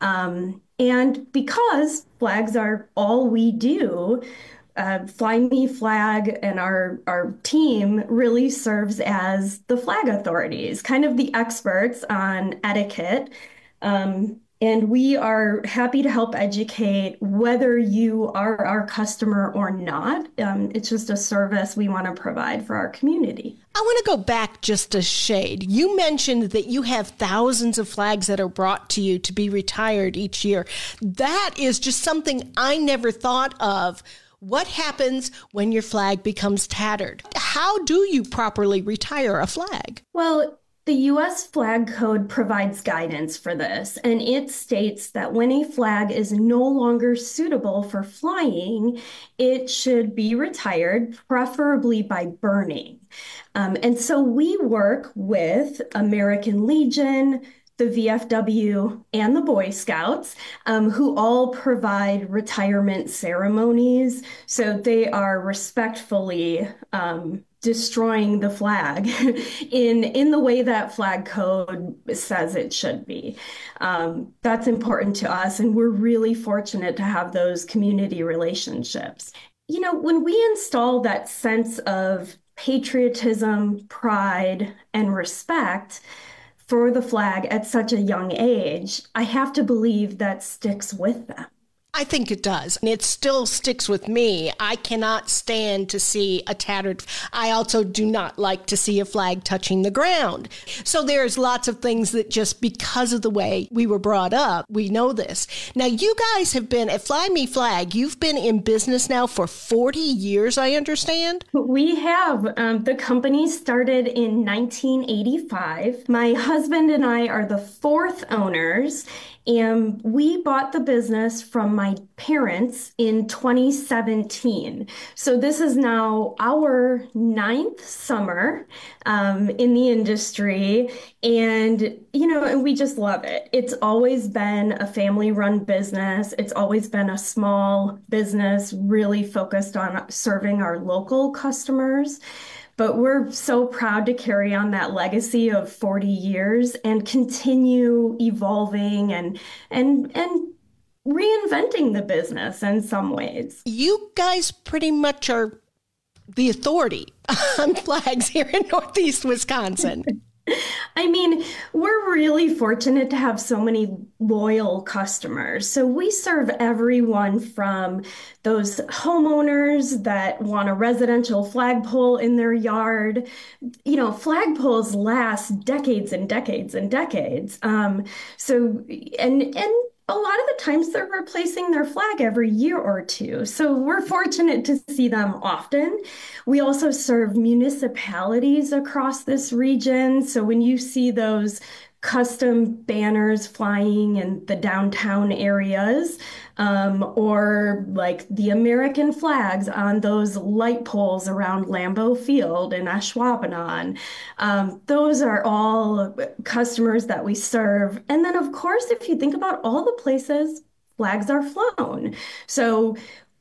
Um, and because flags are all we do, uh, Fly Me Flag and our, our team really serves as the flag authorities, kind of the experts on etiquette. Um, and we are happy to help educate whether you are our customer or not. Um, it's just a service we want to provide for our community. I want to go back just a shade. You mentioned that you have thousands of flags that are brought to you to be retired each year. That is just something I never thought of. What happens when your flag becomes tattered? How do you properly retire a flag? Well, the U S flag code provides guidance for this, and it states that when a flag is no longer suitable for flying, it should be retired, preferably by burning. Um, and so we work with American Legion, the V F W, and the Boy Scouts, um, who all provide retirement ceremonies. So they are respectfully um, destroying the flag in in the way that flag code says it should be. Um, that's important to us, and we're really fortunate to have those community relationships. You know, when we install that sense of patriotism, pride, and respect for the flag at such a young age, I have to believe that sticks with them. I think it does. And it still sticks with me. I cannot stand to see a tattered. I also do not like to see a flag touching the ground. So there's lots of things that just because of the way we were brought up, we know this. Now, you guys have been at Fly Me Flag. You've been in business now for forty years, I understand? We have. Um, the company started in nineteen eighty-five. My husband and I are the fourth owners. And we bought the business from my parents in twenty seventeen. So this is now our ninth summer um, in the industry. And, you know, and we just love it. It's always been a family-run business. It's always been a small business, really focused on serving our local customers. But we're so proud to carry on that legacy of forty years and continue evolving and and and reinventing the business in some ways. You guys pretty much are the authority on flags here in Northeast Wisconsin. I mean, we're really fortunate to have so many loyal customers. So we serve everyone from those homeowners that want a residential flagpole in their yard. You know, flagpoles last decades and decades and decades. Um, so, and, and, a lot of the times they're replacing their flag every year or two. So we're fortunate to see them often. We also serve municipalities across this region. So when you see those custom banners flying in the downtown areas, um, or like the American flags on those light poles around Lambeau Field in Ashwaubenon. Um, those are all customers that we serve. And then, of course, if you think about all the places flags are flown. So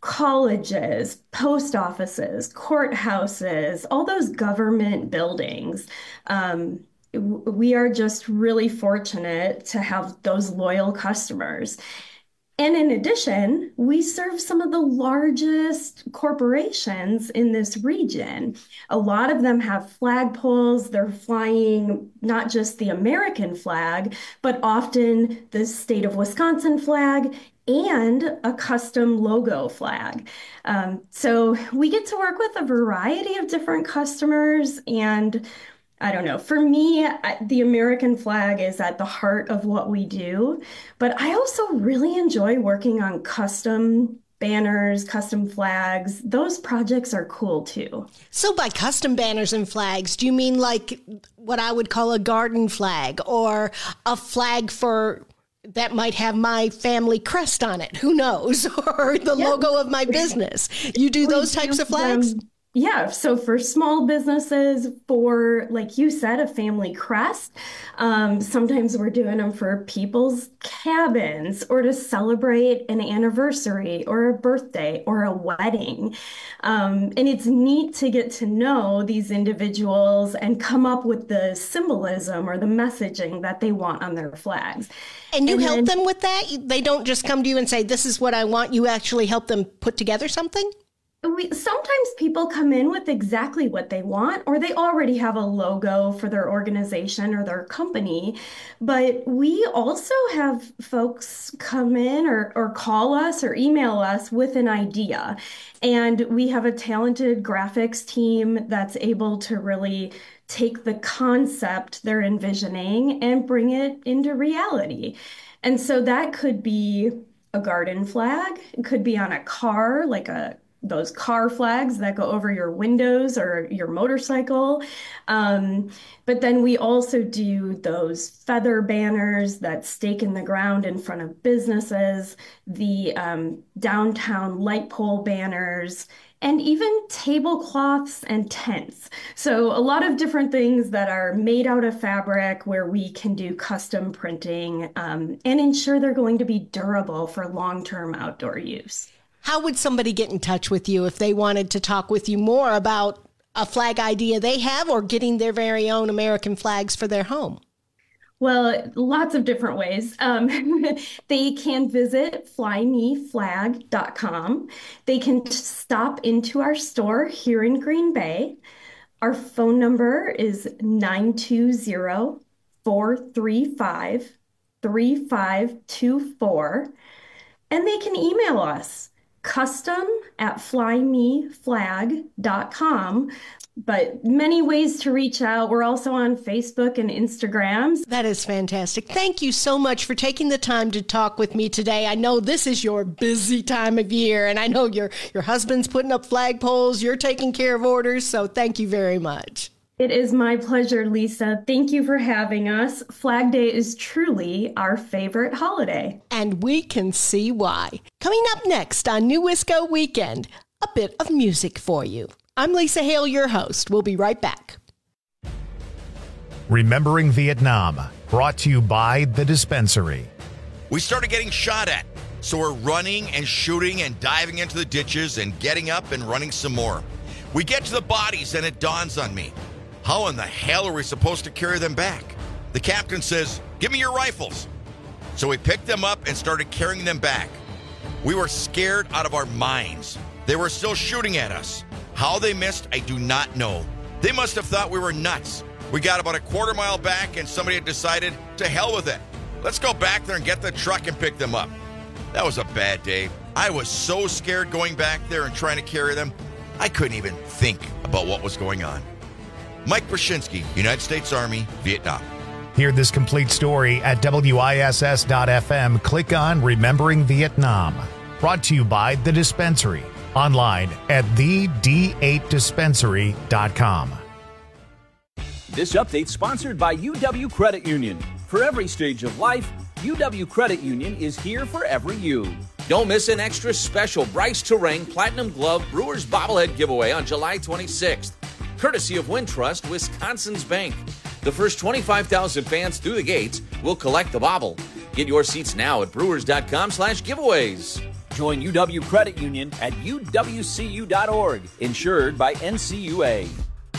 colleges, post offices, courthouses, all those government buildings. Um, we are just really fortunate to have those loyal customers. And in addition, we serve some of the largest corporations in this region. A lot of them have flagpoles. They're flying not just the American flag, but often the state of Wisconsin flag and a custom logo flag. Um, so we get to work with a variety of different customers, and I don't know. For me, the American flag is at the heart of what we do, but I also really enjoy working on custom banners, custom flags. Those projects are cool too. So by custom banners and flags, do you mean like what I would call a garden flag or a flag for that might have my family crest on it? Who knows? Or the yeah. logo of my business. You do those we types do of flags? Them. Yeah, so for small businesses, for, like you said, a family crest, um, sometimes we're doing them for people's cabins or to celebrate an anniversary or a birthday or a wedding. Um, and it's neat to get to know these individuals and come up with the symbolism or the messaging that they want on their flags. And you and help then, them with that? They don't just come to you and say, this is what I want. You actually help them put together something? We, sometimes people come in with exactly what they want, or they already have a logo for their organization or their company. But we also have folks come in or, or call us or email us with an idea. And we have a talented graphics team that's able to really take the concept they're envisioning and bring it into reality. And so that could be a garden flag. It could be on a car, like a those car flags that go over your windows or your motorcycle. Um, but then we also do those feather banners that stake in the ground in front of businesses, the um, downtown light pole banners, and even tablecloths and tents. So a lot of different things that are made out of fabric where we can do custom printing um, and ensure they're going to be durable for long-term outdoor use. How would somebody get in touch with you if they wanted to talk with you more about a flag idea they have or getting their very own American flags for their home? Well, lots of different ways. Um, they can visit fly me flag dot com. They can t- stop into our store here in Green Bay. Our phone number is nine two zero, four three five, three five two four. And they can email us, custom at fly me flag dot com. But many ways to reach out. We're also on Facebook and Instagram. That is fantastic. Thank you so much for taking the time to talk with me today. I know this is your busy time of year, and I know your, your husband's putting up flagpoles, you're taking care of orders, so thank you very much. It is my pleasure, Lisa. Thank you for having us. Flag Day is truly our favorite holiday. And we can see why. Coming up next on New Wisco Weekend, a bit of music for you. I'm Lisa Hale, your host. We'll be right back. Remembering Vietnam, brought to you by The Dispensary. We started getting shot at, so we're running and shooting and diving into the ditches and getting up and running some more. We get to the bodies and it dawns on me. How in the hell are we supposed to carry them back? The captain says, "Give me your rifles." So we picked them up and started carrying them back. We were scared out of our minds. They were still shooting at us. How they missed, I do not know. They must have thought we were nuts. We got about a quarter mile back and somebody had decided, to hell with it. Let's go back there and get the truck and pick them up. That was a bad day. I was so scared going back there and trying to carry them, I couldn't even think about what was going on. Mike Brzezinski, United States Army, Vietnam. Hear this complete story at W I S S dot F M. Click on Remembering Vietnam. Brought to you by The Dispensary. Online at the D eight dispensary dot com. This update sponsored by U W Credit Union. For every stage of life, U W Credit Union is here for every you. Don't miss an extra special Bryce Terang Platinum Glove Brewers Bobblehead giveaway on July twenty-sixth. Courtesy of Wintrust, Wisconsin's Bank. The first twenty-five thousand fans through the gates will collect the bobble. Get your seats now at brewers.com slash giveaways. Join U W Credit Union at U W C U dot org. Insured by N C U A.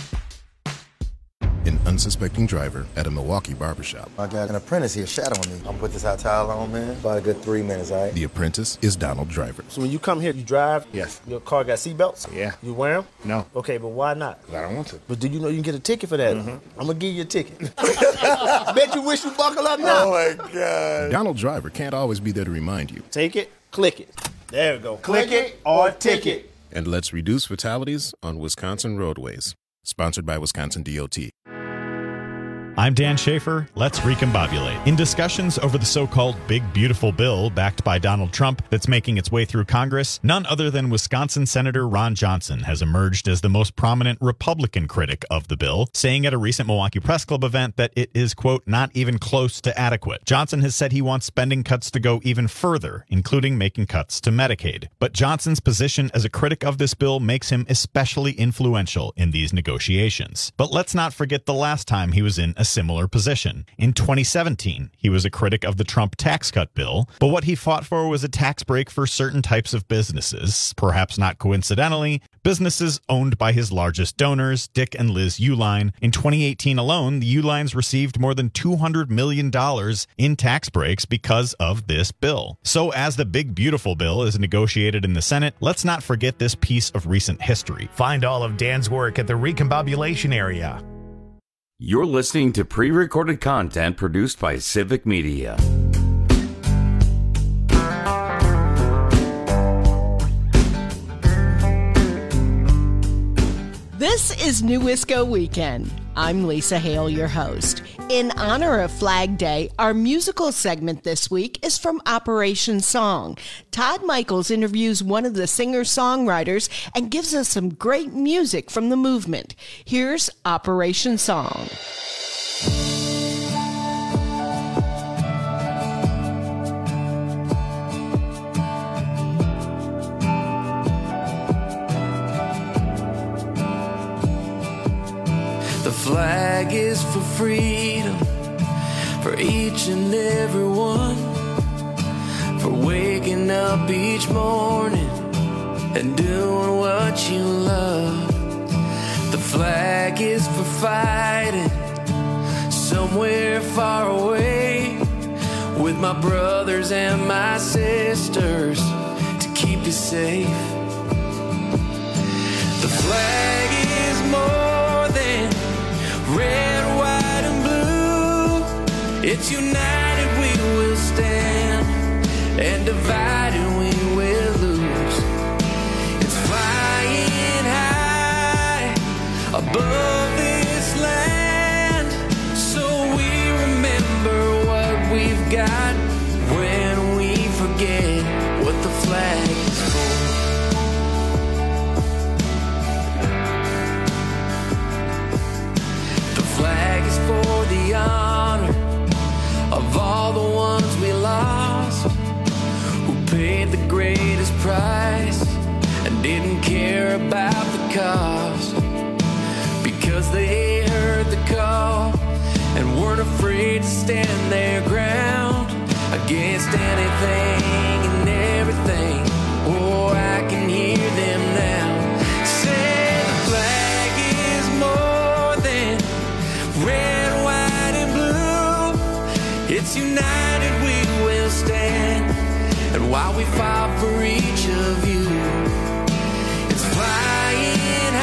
An unsuspecting driver at a Milwaukee barbershop. I got an apprentice here shadowing me. I'm gonna put this hot towel on, man. About a good three minutes, all right? The apprentice is Donald Driver. So when you come here, you drive? Yes. Your car got seatbelts? Yeah. You wear them? No. Okay, but why not? I don't want to. But do you know you can get a ticket for that? Mm-hmm. I'm gonna give you a ticket. Bet you wish you buckle up now. Oh my God. Donald Driver can't always be there to remind you. Take it, click it. There we go. Click, click it or ticket. And let's reduce fatalities on Wisconsin roadways. Sponsored by Wisconsin D O T. I'm Dan Schaefer. Let's recombobulate. In discussions over the so-called Big Beautiful Bill backed by Donald Trump that's making its way through Congress, none other than Wisconsin Senator Ron Johnson has emerged as the most prominent Republican critic of the bill, saying at a recent Milwaukee Press Club event that it is, quote, not even close to adequate. Johnson has said he wants spending cuts to go even further, including making cuts to Medicaid. But Johnson's position as a critic of this bill makes him especially influential in these negotiations. But let's not forget the last time he was in a similar position. In twenty seventeen, he was a critic of the Trump tax cut bill, but what he fought for was a tax break for certain types of businesses, perhaps not coincidentally, businesses owned by his largest donors, Dick and Liz Uihlein. In twenty eighteen alone, the Uihleins received more than two hundred million dollars in tax breaks because of this bill. So as the Big Beautiful Bill is negotiated in the Senate, let's not forget this piece of recent history. Find all of Dan's work at the Recombobulation Area. You're listening to pre-recorded content produced by Civic Media. This is New Wisco Weekend. I'm Lisa Hale, your host. In honor of Flag Day, our musical segment this week is from Operation Song. Todd Michaels interviews one of the singer-songwriters and gives us some great music from the movement. Here's Operation Song. The flag is for freedom, for each and every one, for waking up each morning and doing what you love. The flag is for fighting somewhere far away with my brothers and my sisters to keep you safe. The flag is more than red, white, and blue. It's united we will stand, and divided we will lose. It's flying high above this land, so we remember what we've got when we forget what the flag is for. Flag is for the honor of all the ones we lost, who paid the greatest price and didn't care about the cost, because they heard the call and weren't afraid to stand their ground against anything and everything. Oh, I can hear them now say the flag is more than red, white, and blue. It's united we will stand, and while we fight for each of you, it's flying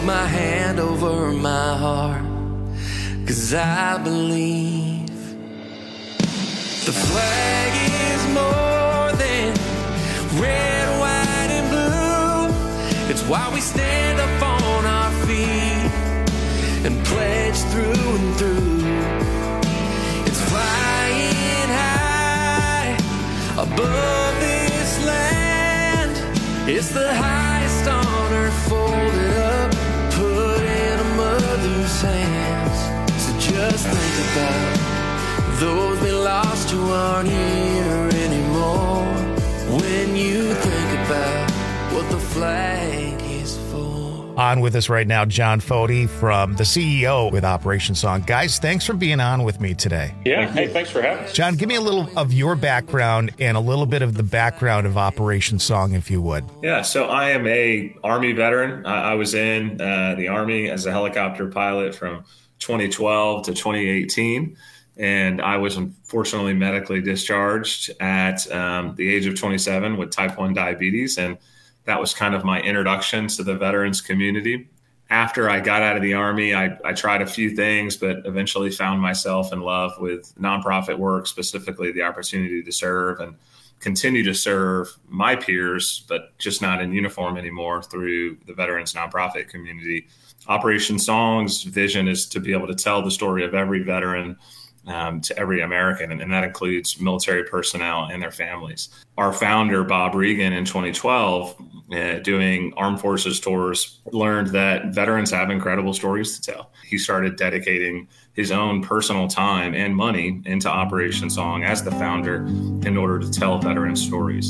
put my hand over my heart, 'cause I believe the flag is more than red, white, and blue. It's why we stand up on our feet and pledge through and through. It's flying high above this land. It's the highest on earth, folded up, put in a mother's hands. So just think about those we lost who aren't here anymore. When you think about what the flag is for. On with us right now, John Foti, from the C E O with Operation Song. Guys, thanks for being on with me today. Yeah, hey, thanks for having us. John, give me a little of your background and a little bit of the background of Operation Song, if you would. Yeah, so I am a Army veteran. I, I was in uh, the Army as a helicopter pilot from twenty twelve to twenty eighteen. And I was unfortunately medically discharged at um, the age of twenty-seven with type one diabetes. And that was kind of my introduction to the veterans community. After I got out of the Army, I, I tried a few things, but eventually found myself in love with nonprofit work, specifically the opportunity to serve and continue to serve my peers, but just not in uniform anymore, through the veterans nonprofit community. Operation Song's vision is to be able to tell the story of every veteran Um, to every American, and, and that includes military personnel and their families. Our founder, Bob Regan, in twenty twelve, uh, doing armed forces tours, learned that veterans have incredible stories to tell. He started dedicating his own personal time and money into Operation Song as the founder in order to tell veteran stories.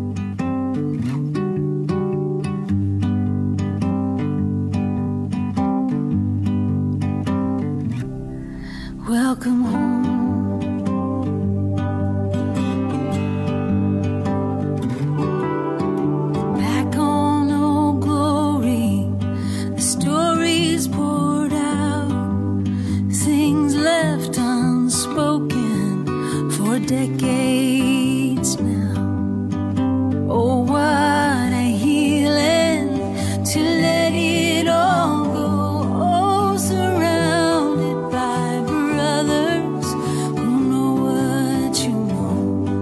Welcome home. Back on Old Glory, the stories poured out, things left unspoken for decades now. Oh, what a healing to let it all go. Oh, surrounded by brothers who know what you know.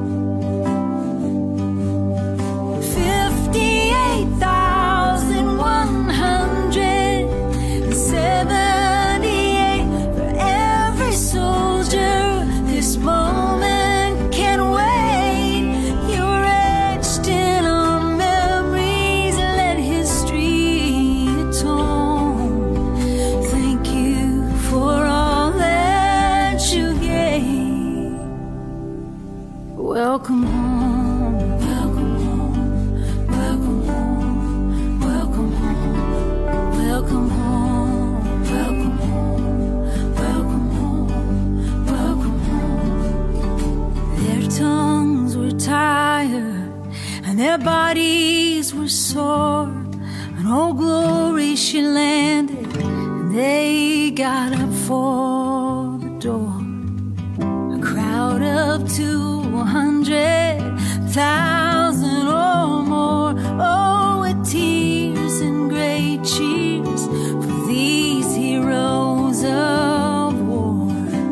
fifty-eight thousand one hundred seventy-eight for every soldier. This moment can't wait. You're etched in our memories. Let history atone. Thank you for all that you gave. Welcome home. Welcome home. Welcome home. Welcome home. Welcome home. Welcome home. Welcome home. Welcome home. Their tongues were tired and their bodies were sore. And Old Glory she landed, and they got up for the door. A crowd of two hundred thousand or more. Oh, with tears and great cheers for these heroes of war.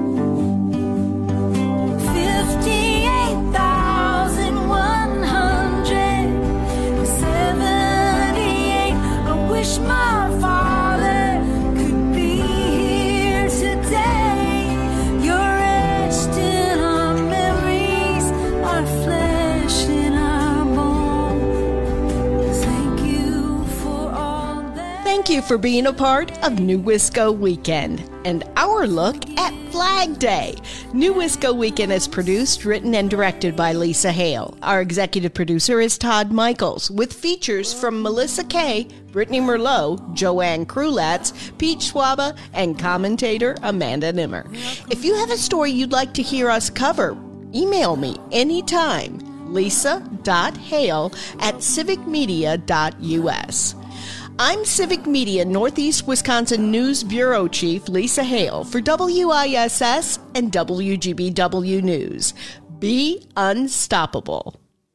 fifty-eight thousand one hundred seventy-eight. I wish my father could be here today. You're etched in our memories, our flesh and our bone. Thank you for all that. Thank you for being a part of New Wisco Weekend and our look at Flag Day. New Wisco Weekend is produced, written, and directed by Lisa Hale. Our executive producer is Todd Michaels, with features from Melissa Kay, Brittany Merlot, Joanne Krulatz, Pete Schwaba, and commentator Amanda Nimmer. If you have a story you'd like to hear us cover, email me anytime, lisa.hale at civicmedia.us. I'm Civic Media Northeast Wisconsin News Bureau Chief Lisa Hale for W I S S and W G B W News. Be unstoppable.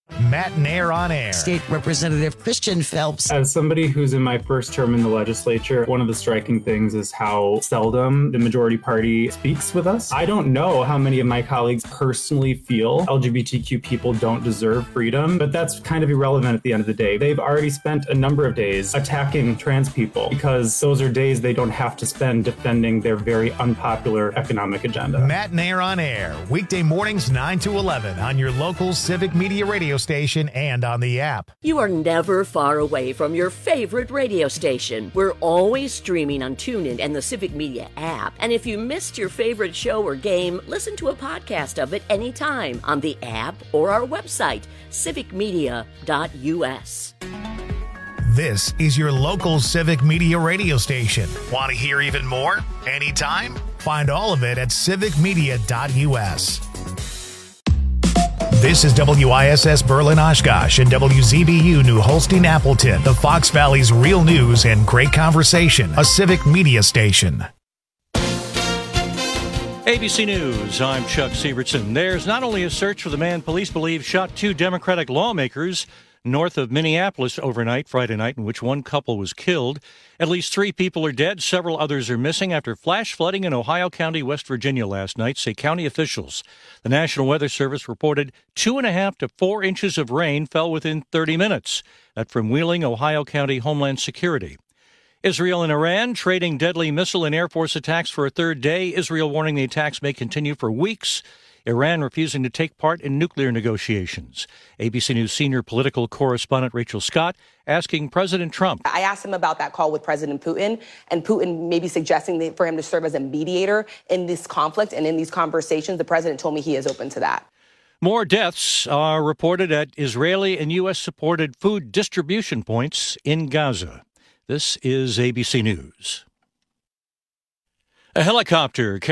Matt Nair on air. State Representative Christian Phelps. As somebody who's in my first term in the legislature, one of the striking things is how seldom the majority party speaks with us. I don't know how many of my colleagues personally feel L G B T Q people don't deserve freedom, but that's kind of irrelevant at the end of the day. They've already spent a number of days attacking trans people because those are days they don't have to spend defending their very unpopular economic agenda. Matt Nair on air, weekday mornings nine to eleven on your local Civic Media radio station and on the app. You are never far away from your favorite radio station. We're always streaming on TuneIn and the Civic Media app. And if you missed your favorite show or game, listen to a podcast of it anytime on the app or our website, civic media dot u s. This is your local Civic Media radio station. Want to hear even more? Anytime? Find all of it at civic media dot u s. This is W I S S Berlin Oshkosh and W Z B U New Holstein Appleton, the Fox Valley's real news and great conversation, a Civic Media station. A B C News, I'm Chuck Sievertson. There's not only a search for the man police believe shot two Democratic lawmakers north of Minneapolis overnight, Friday night, in which one couple was killed. At least three people are dead. Several others are missing after flash flooding in Ohio County, West Virginia last night, say county officials. The National Weather Service reported two and a half to four inches of rain fell within thirty minutes. That from Wheeling, Ohio County Homeland Security. Israel and Iran trading deadly missile and Air Force attacks for a third day. Israel warning the attacks may continue for weeks. Iran refusing to take part in nuclear negotiations. A B C News senior political correspondent Rachel Scott asking President Trump. I asked him about that call with President Putin, and Putin maybe suggesting that for him to serve as a mediator in this conflict and in these conversations. The president told me he is open to that. More deaths are reported at Israeli and U S-supported food distribution points in Gaza. This is A B C News. A helicopter